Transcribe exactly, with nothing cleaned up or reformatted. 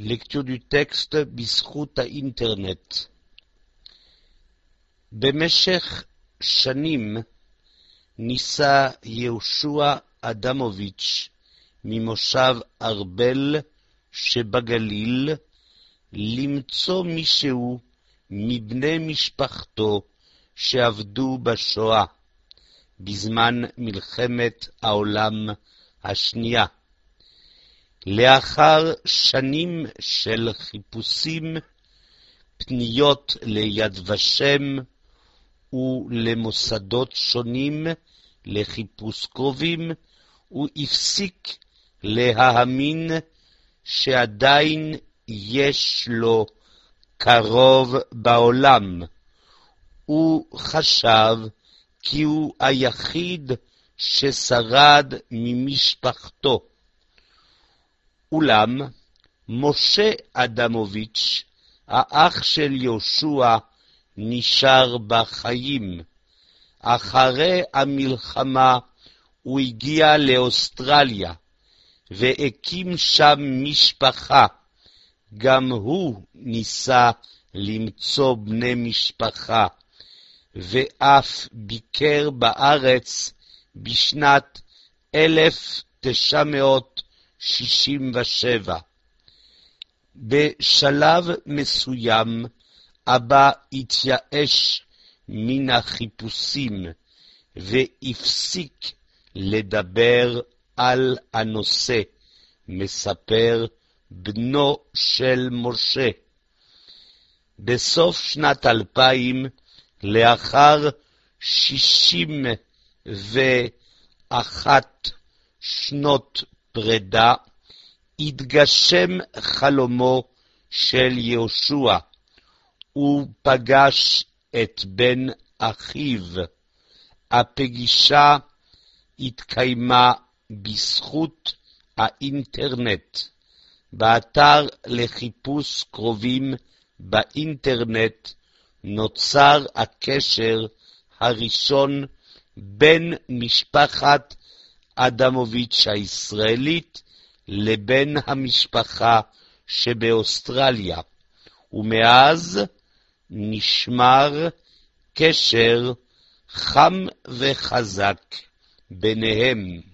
Lecture du texte בזכות האינטרנט. במשך שנים ניסה יהושע אדמוביץ' ממושב ארבל שבגליל למצוא מישהו מבני משפחתו שעבדו בשואה בזמן מלחמת העולם השנייה. לאחר שנים של חיפושים, פניות ליד ושם ולמוסדות שונים לחיפוש קרובים, הוא הפסיק להאמין שעדיין יש לו קרוב בעולם. הוא חשב כי הוא היחיד ששרד ממשפחתו. אולם משה אדמוביץ', האח של יהושע, נשאר בחיים. אחרי המלחמה הוא הגיע לאוסטרליה והקים שם משפחה. גם הוא ניסה למצוא בני משפחה, ואף ביקר בארץ בשנת אלף תשע מאות שישים ושבע. בשלב מסוים אבא התייאש מן החיפושים והפסיק לדבר על הנושא, מספר בנו של משה. בסוף שנת אלפיים, לאחר שישים ואחת שנות פרידה, התגשם חלומו של יהושע. הוא פגש את בן אחיו. הפגישה התקיימה בזכות האינטרנט. באתר לחיפוש קרובים באינטרנט נוצר הקשר הראשון בין משפחת אדמוביץ' הישראלית לבין המשפחה שבאוסטרליה, ומאז נשמר קשר חם וחזק ביניהם.